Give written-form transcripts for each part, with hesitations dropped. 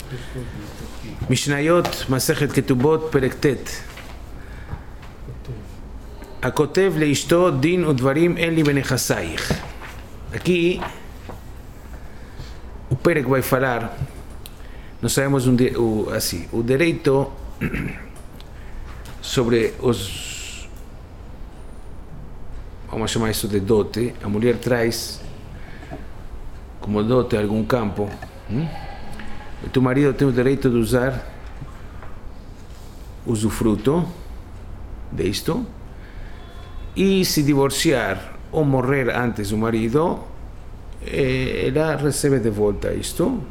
Mishnayot, Masechet Ketubot, Perektet. Akotev leishto din udvarim eli benechasayich. Aqui o Perek vai falar, nós sabemos assim, o direito sobre os, vamos chamar isso de dote. A mulher traz como dote algum campo, e teu marido tem o direito de usar usufruto disto, e se divorciar ou morrer antes do marido, ela recebe de volta isto.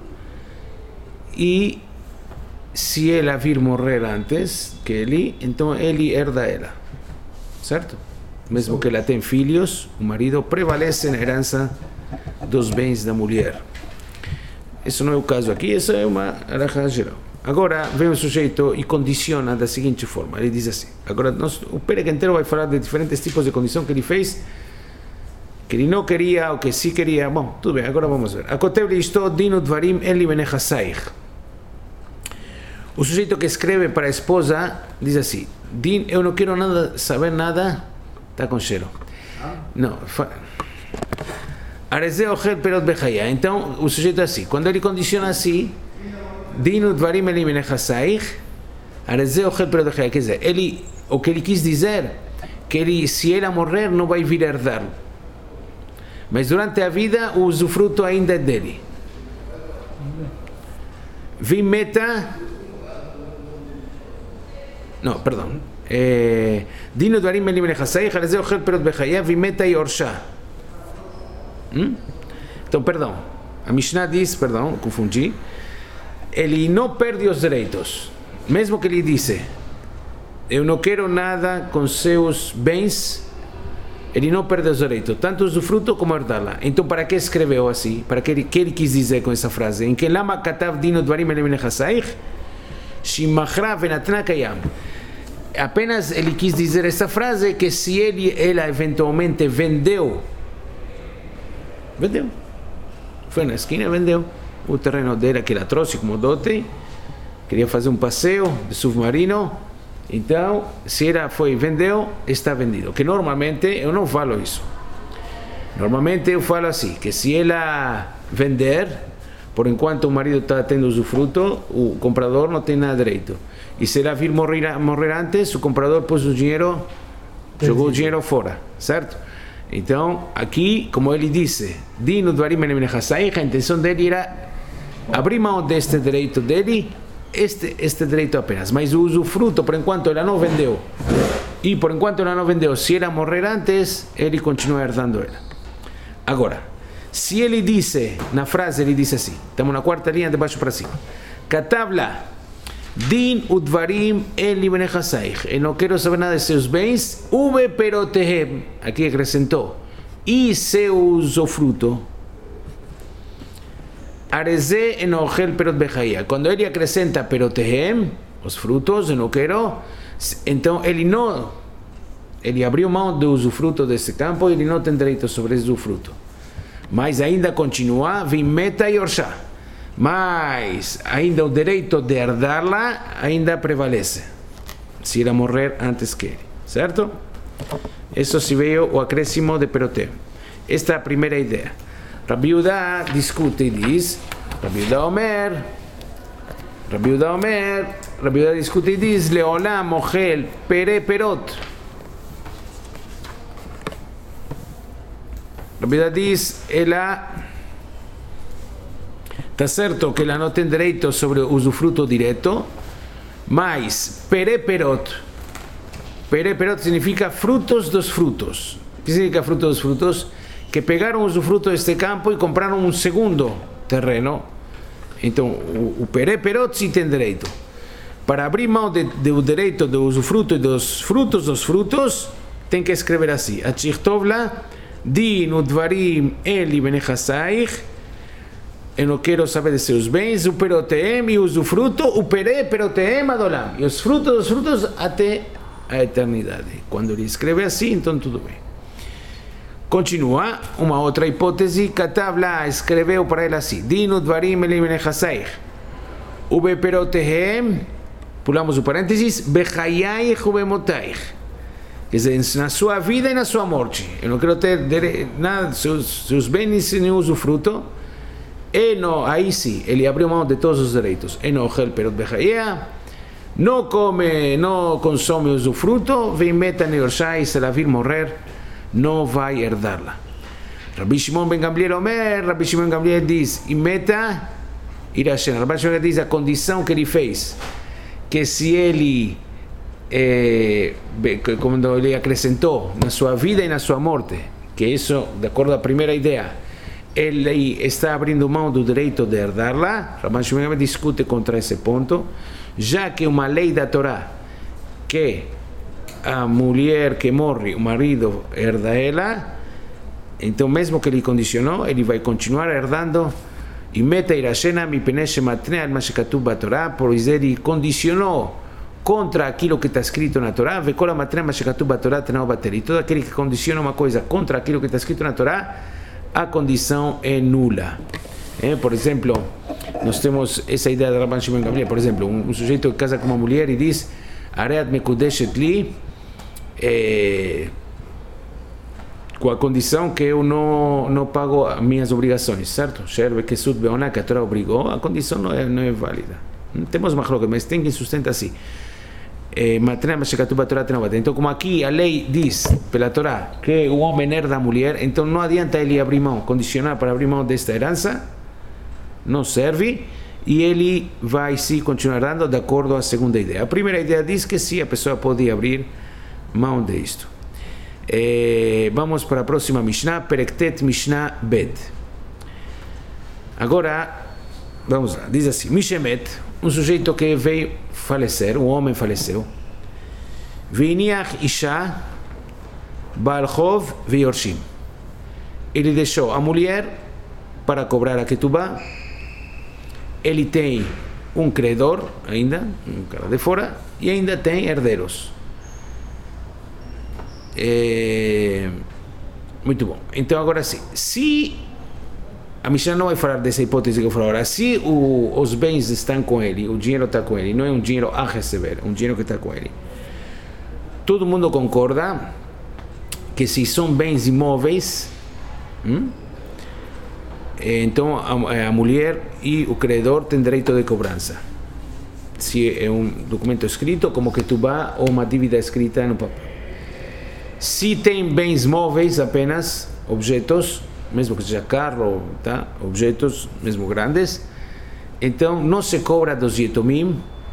E se ela vir morrer antes que ele, então ele herda ela, certo? Mesmo que ela tenha filhos, o marido prevalece na herança dos bens da mulher. Isso não é o caso aqui, isso é uma alahá geral. Agora vem o sujeito e condiciona da seguinte forma, ele diz assim, agora o Perek inteiro vai falar de diferentes tipos de condição que ele fez, que ele não queria ou que sim queria. Bom, tudo bem, agora vamos ver. Akotev leishto din udvarim eli benechasayich. O sujeito que escreve para a esposa diz assim, din, eu não quero nada, saber nada, está com cheiro. Não, areze ochel perot bechaya. Então o sujeito é assim, quando ele condiciona assim, din udvarim eli benechasayich, areze ochel perot bechaya, quer dizer, ele, o que ele quis dizer, que ele, se ela morrer, não vai vir herdar. Mas durante a vida o usufruto ainda é dele. Vimeta, não, perdão. Dino dvarim eli benechasayich, areze ochel perot bechaya, vimeta yorsha. Então, perdão. A Mishnah diz, perdão, confundi. Ele não perde os direitos. Mesmo que ele disse, eu não quero nada com seus bens, ele não perde os direitos, tanto usufruto como herdá-la. Então, para que escreveu assim? Para que ele quis dizer com essa frase? Em que lama katav dino dvarim eli benechasayich, shimachra venatna kayam. Apenas ele quis dizer essa frase, que se ela eventualmente vendeu, foi na esquina, vendeu o terreno dela que ela trouxe como dote, queria fazer um passeio de submarino. Então, se ela vendeu, está vendido. Que normalmente, eu não falo isso. Normalmente eu falo assim, que se ela vender, por enquanto o marido está tendo usufruto, o comprador não tem nada direito. E se ela vir morrer antes, o comprador pôs o dinheiro, jogou o dinheiro fora, certo? Então, aqui, como ele disse, Dino dvarim eli benechasayich, a intenção dele era abrir mão deste direito dele, este direito apenas, mas o usufruto, por enquanto ela não vendeu, e por enquanto ela não vendeu, se ela morrer antes, ele continua herdando ela. Agora, se ele disse, na frase ele disse assim, estamos na quarta linha de baixo para cima, Katabla din udvarim eli benechasayich, eu não quero saber nada de seus bens, uve perotehem, aqui acrescentou, e seu usufruto, areze enochel perot bechaya. Quando ele acrescenta perotehem, os frutos, eu não quero, então ele abriu mão do usufruto desse campo, ele não tem direito sobre esse usufruto. Mas ainda continua, vimeta e orsha. Mas ainda o direito de herdá-la ainda prevalece, se ela morrer antes que ele, certo? Isso se veio o acréscimo de perotehem. Esta é a primeira ideia. Rabbi Yehuda discute e diz, Rabbi Yehuda discute e diz, Leolam ochel pere perot. Rabbi Yehuda diz, ela, está certo que ela não tem direito sobre o usufruto direto, mas pere perot significa frutos dos frutos. O que significa frutos dos frutos? Que pegaram o usufruto deste campo e compraram um segundo terreno. Então, o perot sim tem direito. Para abrir mão do direito do usufruto e dos frutos, tem que escrever assim, Achichtovla, din udvarim eli benechasayich, eu não quero saber de seus bens, o perotehem e o usufruto, o perotehem adolam, e os frutos até a eternidade. Quando ele escreve assim, então tudo bem. Continua, uma outra hipótese, Katabla escreveu para ele assim, Dino dvarim eli benechasayich, Ubeperotehem, pulamos o parênteses, Bechayai Jubemotaich. Quer dizer, na sua vida e na sua morte. Eu não quero ter nada, seus bens nem usufruto. Aí sim, ele abriu mão de todos os direitos. Enochel perot Bechayai. Não come, não consome usufruto. Vem meta neorshai, se ela vir morrer, não vai herdá-la. Rabbi Shimon ben Gamliel Omer, Rabbi Shimon ben Gamliel diz, e meta irashena. Rabbi Shimon diz a condição que ele fez, que se ele, quando ele acrescentou na sua vida e na sua morte, que isso, de acordo à primeira ideia, ele está abrindo mão do direito de herdá-la. Rabbi Shimon ben Gamliel discute contra esse ponto, já que uma lei da Torá, que a mulher que morre, o marido herda ela, então mesmo que ele condicionou, ele vai continuar herdando. E meta irashena mi peneshe matne al mashekatuv batorá, pois ele condicionou contra aquilo que está escrito na Torá. Vekola matne mashekatuv batorá tenau bateri. Todo aquele que condiciona uma coisa contra aquilo que está escrito na Torá, a condição é nula. Por exemplo, nós temos essa ideia da Rabban Shimon Gamliel. Por exemplo, um sujeito que casa com uma mulher e diz Areat mekudeshet li, com a condição que eu não pago as minhas obrigações, certo? Sherbe Kesut Beoná, que a Torá obrigou, a condição não é válida. Temos uma coloca, mas tem que sustentar assim. Então, como aqui a lei diz pela Torá que o homem herda a mulher, então não adianta ele abrir mão, condicionar para abrir mão desta herança, não serve, e ele vai sim continuar dando de acordo à segunda ideia. A primeira ideia diz que sim, a pessoa pode abrir mão disto. Vamos para a próxima Mishnah, Perektet Mishnah Bet. Agora, vamos lá, diz assim, Mishemet, um sujeito que veio falecer, um homem faleceu, Veiniach Isha Balchov Veyorshim. Ele deixou a mulher para cobrar a ketubá, ele tem um credor ainda, um cara de fora, e ainda tem herdeiros. Muito bom. Então agora sim, se a Mishnah não vai falar dessa hipótese que eu falo agora, se os bens estão com ele, o dinheiro está com ele, não é um dinheiro a receber, um dinheiro que está com ele, todo mundo concorda que se são bens imóveis, então a mulher e o credor têm direito de cobrança, se é um documento escrito como ketubá ou uma dívida escrita no papel. Se tem bens móveis apenas, objetos, mesmo que seja carro, tá? Objetos, mesmo grandes, então não se cobra dos yetomim,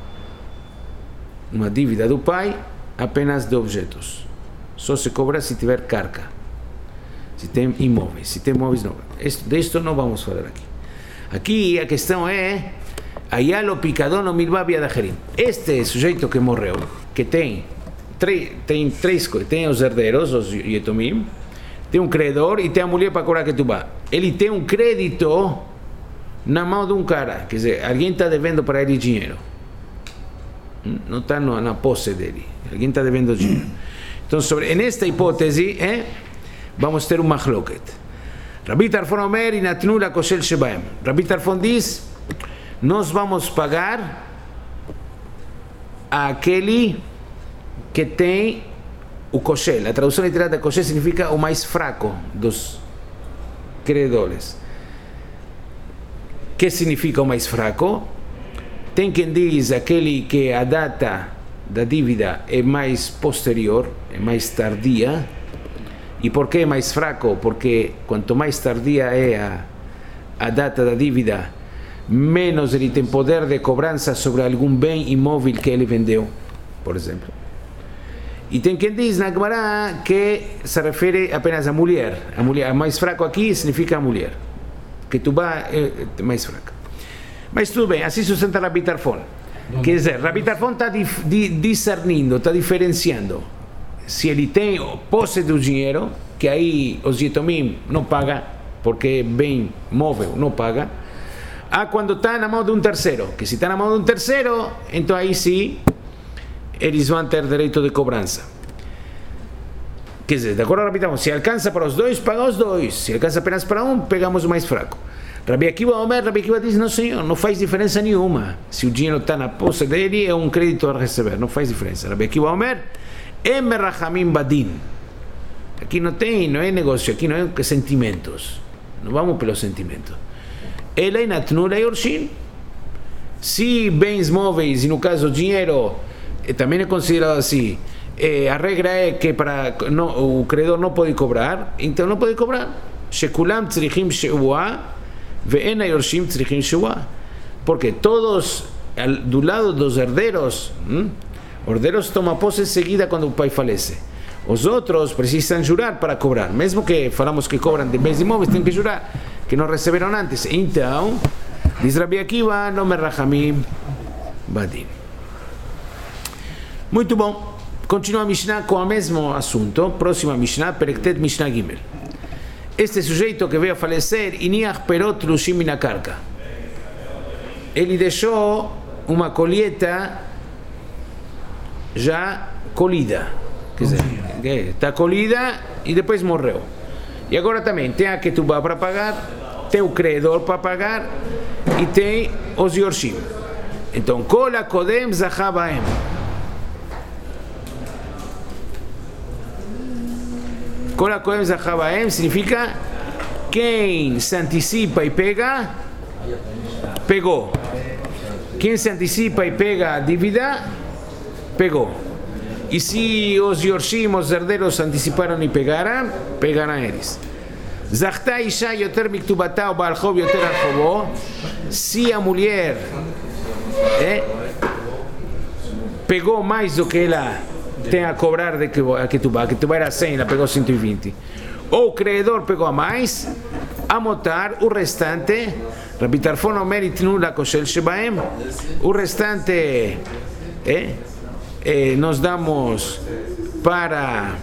uma dívida do pai, apenas de objetos. Só se cobra se tiver carga, se tem imóveis, se tem imóveis não. Disto não vamos falar aqui. Aqui a questão é, ayalo picadón o milvavia da gerim. Este sujeito que morreu, que tem três coisas, tem os herdeiros, os yetomim, tem um credor e tem a mulher para cobrar ketubá. Ele tem um crédito na mão de um cara, quer dizer, alguém está devendo para ele dinheiro, não está na posse dele, alguém está devendo dinheiro. Então, nesta hipótese, vamos ter um machloket. Rabbi Tarfon Omer e natnu la koshel shebaem. Rabbi Tarfon diz, nós vamos pagar aquele que tem o koshel. A tradução literal de koshel significa o mais fraco dos credores. O que significa o mais fraco? Tem quem diz aquele que a data da dívida é mais posterior, é mais tardia. E por que é mais fraco? Porque quanto mais tardia é a data da dívida, menos ele tem poder de cobrança sobre algum bem imóvel que ele vendeu, por exemplo. E tem quem diz na Gemara que se refere apenas à mulher. A mulher mais fraco aqui significa a mulher. Ketubá é mais fraca. Mas tudo bem, assim sustenta Rabbi Tarfon. Quer dizer, Rabbi Tarfon está discernindo, está diferenciando. Se ele tem posse do dinheiro, que aí os yetomim não pagam, porque é bem móvel, não paga. Quando está na mão de um terceiro, que se está na mão de um terceiro, então aí sim eles vão ter direito de cobrança. Quer dizer, de acordo com Rabbi Tarfon, se alcança para os dois, paga os dois. Se alcança apenas para um, pegamos o mais fraco. Rabi Akiva diz, não senhor, não faz diferença nenhuma. Se o dinheiro está na posse dele, é um crédito a receber, não faz diferença. Rabi Akiva Omer, Emerachamim Badin. Aqui não é negócio, aqui não é sentimentos. Não vamos pelos sentimentos. Ela é natnula yorshin. Se bens móveis, e no caso dinheiro, também é considerado assim, a regra é que o credor não pode cobrar, então não pode cobrar. Shekulam tzrichim sheua, ve'en hayorshim tzrichim sheua. Porque todos, do lado dos herdeiros, herdeiros tomam posse enseguida quando o pai falece. Os outros precisam jurar para cobrar. Mesmo que falamos que cobram de bens imóveis, têm que jurar que não receberam antes. Então, diz Rabi Akiva, no merachamim badin. Muito bom. Continua a Mishnah com o mesmo assunto. Próxima Mishnah, Perektet Mishnah Gimel. Este sujeito que veio a falecer, Iniach perot lushim min karka. Ele deixou uma colheita já colhida. Quer dizer, está colhida e depois morreu. E agora também tem a ketubá para pagar, tem o credor para pagar e tem os yorshim. Então, kol hakodem zachá bahem. Kol hakodem zachá bahem significa quem se antecipa e pega, pegou. Quem se antecipa e pega a dívida, pegou. E se os yorshim, os herdeiros, anteciparam e pegaram eles. Zachta isha yoter miktubata o baal chov yoter al chovo. Se a mulher pegou mais do que ela tem a cobrar de a ketubá era 100, ela pegou 120. Ou o credor pegou a mais, a motar o restante. Rabbi Tarfon omer itnu la koshel shebaem. O restante nós damos para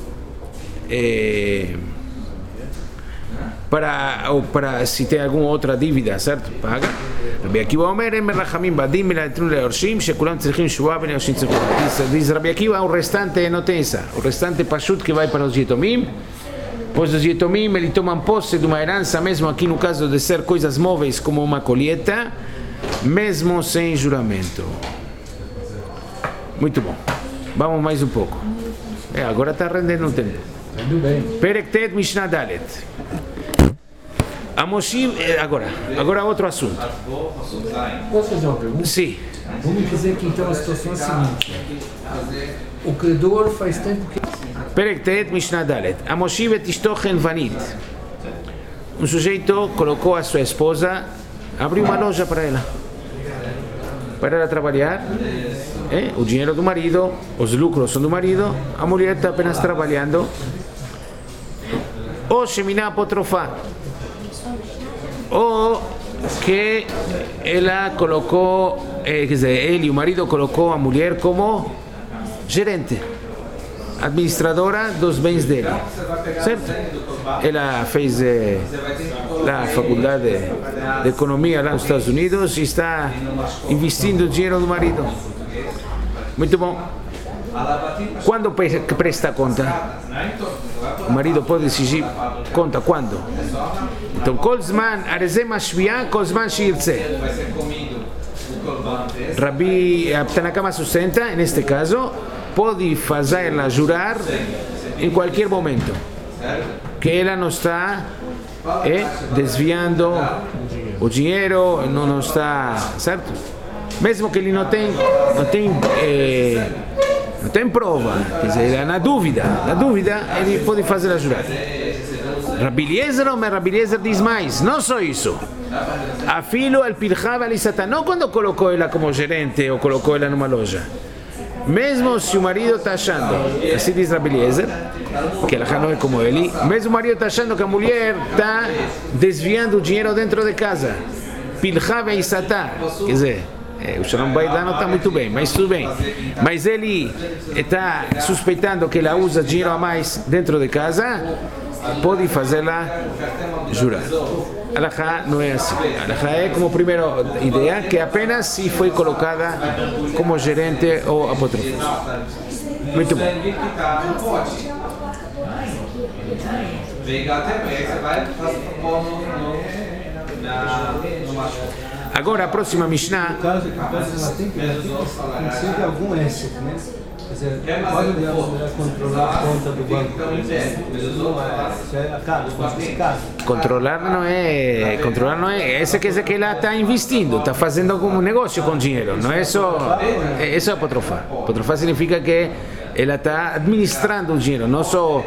se tem alguma outra dívida, certo? Paga. Rabbi Akiva Omer, Emerachamim Badim, Milatru Leorshim, Shekulam Tzrichim Shua, Ben Yoshim Tzrichim. Diz Rabbi Akiva, o restante não tem essa. O restante Pashut que vai para os Yetomim. Pois os Yetomim, eles tomam posse de uma herança, mesmo aqui no caso de ser coisas móveis como uma colheita, mesmo sem juramento. Muito bom. Vamos mais um pouco. Agora está rendendo um tempo. Perektet Mishnah Dalet. Amoshim, agora outro assunto. Posso fazer uma pergunta? Sim. Vamos dizer que então a situação é a seguinte: o credor faz tempo que. Perektet Mishnah Dalet. Amoshim et ishtochen vanit. Um sujeito colocou a sua esposa, abriu uma loja para ela trabalhar. O dinheiro do marido, os lucros são do marido, a mulher está apenas trabalhando. Ou Sheminá Apotrofá, ou que ela colocou, quer dizer, ele, o marido, colocou a mulher como gerente, administradora dos bens dele, certo? Ela fez a faculdade de economia lá nos Estados Unidos e está investindo o dinheiro do marido. Muito bom. Quando presta conta? O marido pode exigir conta quando? Então, kol zman arezeh mashviah, kol zman shirtzeh. Rabbi Tanakama sustenta, neste caso, pode fazê-la jurar em qualquer momento, que ela não está desviando o dinheiro, não está, certo? Mesmo que ele não tem prova, quer dizer, na dúvida ele pode fazer a jurar. Rabbi Eliezer diz mais, não só isso. Afilo al pilchava alisata, não quando colocou ela como gerente ou colocou ela numa loja. Mesmo se o marido está achando, assim diz Rabbi Eliezer, que ela não é como ele, mesmo o marido está achando que a mulher está desviando o dinheiro dentro de casa. Pilchava alisata, quer dizer, o Shalom Bait não está muito bem, mas tudo bem. Mas ele está suspeitando que ela usa dinheiro a mais dentro de casa, pode fazê-la jurar. Alahá não é assim. Alahá é como a primeira ideia, que apenas se foi colocada como gerente ou apótrofo. Muito bom. Agora a próxima Mishnah. No caso, ela tem sempre algum asset, né? Quer dizer, pode controlar a conta do banco. Controlar não é. Essa quer dizer que ela está investindo, está fazendo algum negócio com dinheiro. Não é só. Isso é apotrofar. Apotrofar significa que ela está administrando o dinheiro, não só.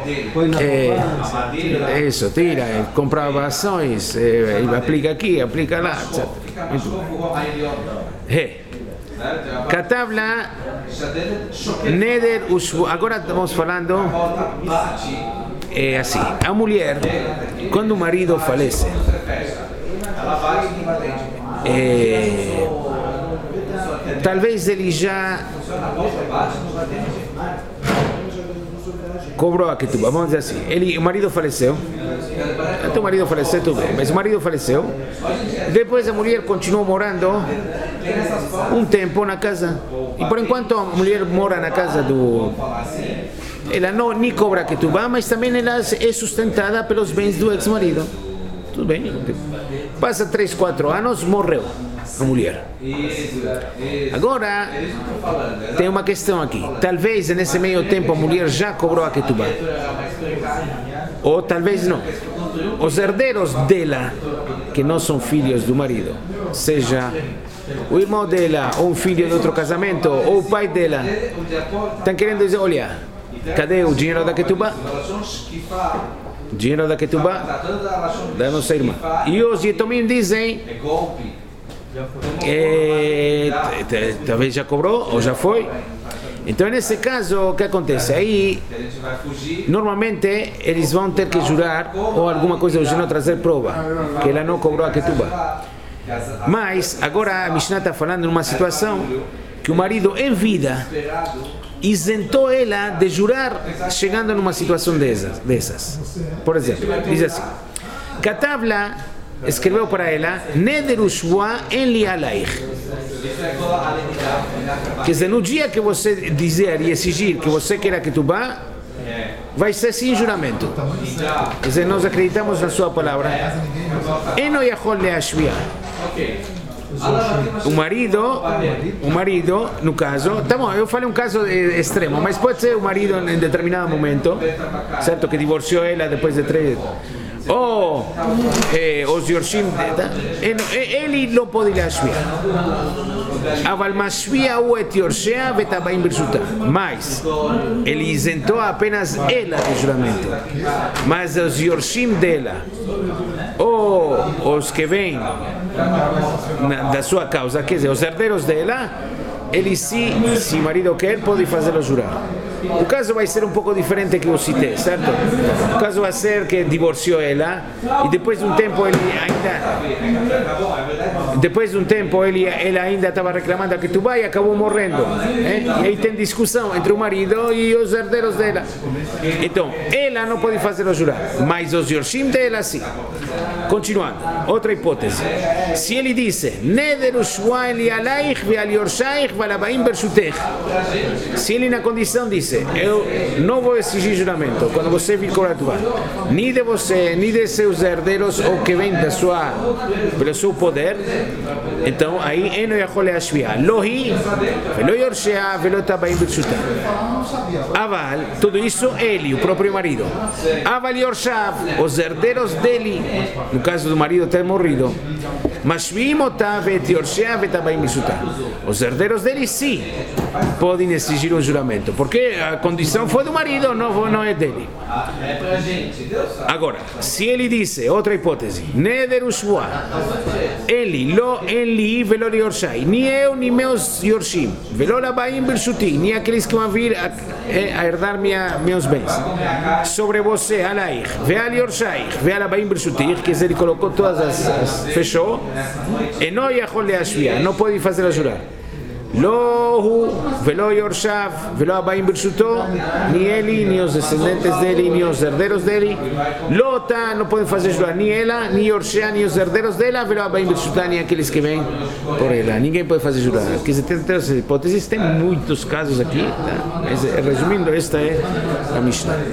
Isso, tira, compra ações, aplica aqui, aplica lá, etc. כתב לה נדר ושבועה. Agora estamos falando assim, a mulher, quando o marido falece, talvez ele já cobrou a ketubá, vamos dizer assim, o marido faleceu, o marido faleceu, tudo bem, mas o marido faleceu, depois a mulher continuou morando um tempo na casa, e por enquanto a mulher mora na casa ela não nem cobra ketubá, mas também ela é sustentada pelos bens do ex-marido, tudo bem, passa 3, 4 anos, morreu a mulher. Agora tem uma questão aqui, talvez nesse meio tempo a mulher já cobrou a ketubá, ou talvez não. Os herdeiros dela, que não são filhos do marido, seja o irmão dela, ou um filho de outro casamento, ou o pai dela, estão querendo dizer, olha, cadê o dinheiro da ketubá? O dinheiro da ketubá da nossa irmã. E os Yetomim dizem, talvez já cobrou, ou já foi. Então, nesse caso, o que acontece? Aí, normalmente, eles vão ter que jurar, ou alguma coisa, ou não trazer prova, que ela não cobrou a ketubá. Mas, agora a Mishnah está falando numa situação que o marido, em vida, isentou ela de jurar, chegando numa situação dessas. Por exemplo, diz assim, Katabla escreveu para ela, Neder ushua en li alaich. Quer dizer, no dia que você dizer e exigir que você queira ketubá, vai ser sem juramento. Quer dizer, nós acreditamos na sua palavra. Eno yachol leashvia. O marido, no caso, tá bom, eu falei um caso extremo, mas pode ser o marido em determinado momento, certo, que divorciou ela depois de 3. או יורשים, אלי לא פודי להשביע, אבל משביע הוא את יורשיה ואת הבאים ברשותה. Mas ele isentou apenas ela do juramento, mas os yorshim dela, ou os que vêm da sua causa, quer dizer, os herdeiros dela, ele sim, se o marido quer, pode fazê-lo jurar. O caso vai ser um pouco diferente que eu citei, certo? O caso vai ser que divorciou ela e depois de um tempo ela ainda estava reclamando a ketubá e acabou morrendo. E aí tem discussão entre o marido e os herdeiros dela. Então, ela não pode fazê-lo jurar, mas os yorshim dela sim. Continuando, outra hipótese. Se ele disse, Neder ushua li alaich ve al yorshaich ve al abaim bershutech. Se ele na condição disse, eu não vou exigir juramento quando você vir cobrar tua, nem de você, nem de seus herdeiros ou que vem pelo seu poder, então aí eno yachol leashvia, lo hi, velo yorshea, velo tabaim bershutah. Aval, tudo isso ele, o próprio marido. Aval yorshav, os herdeiros dele, no caso do marido ter morrido, mashviim otah vet yorshea vet tabaim bershutah. Os herdeiros dele sim podem exigir um juramento, porque a condição foi do marido, não é dele. Agora, se ele disse, outra hipótese, Neder ushua, ele, lo enli, velo yorshai, nem eu, nem meus yorshim, velo labaim bershuti, nem aqueles que vão vir a herdar meus bens. Sobre você, alaich, veal yorshai, veal labaim bershuti, que ele colocou todas as fechou, e não yachol leashvia, não pode fazer a jurar. לא הוא ולא יורשיו ולא הבאים ברשותו, ni ele, ni os descendentes dele, ni os herdeiros dele, לא אותה, no podem fazer jurar ni ela, ni yorshea, ni os herdeiros dela, ולא הבאים ברשותה, ni aqueles que vêm por ela. Ninguém pode fazer jurar. Porque se tem três hipóteses, tem muitos casos aqui, tá? Mas, resumindo, esta é a Mishnah.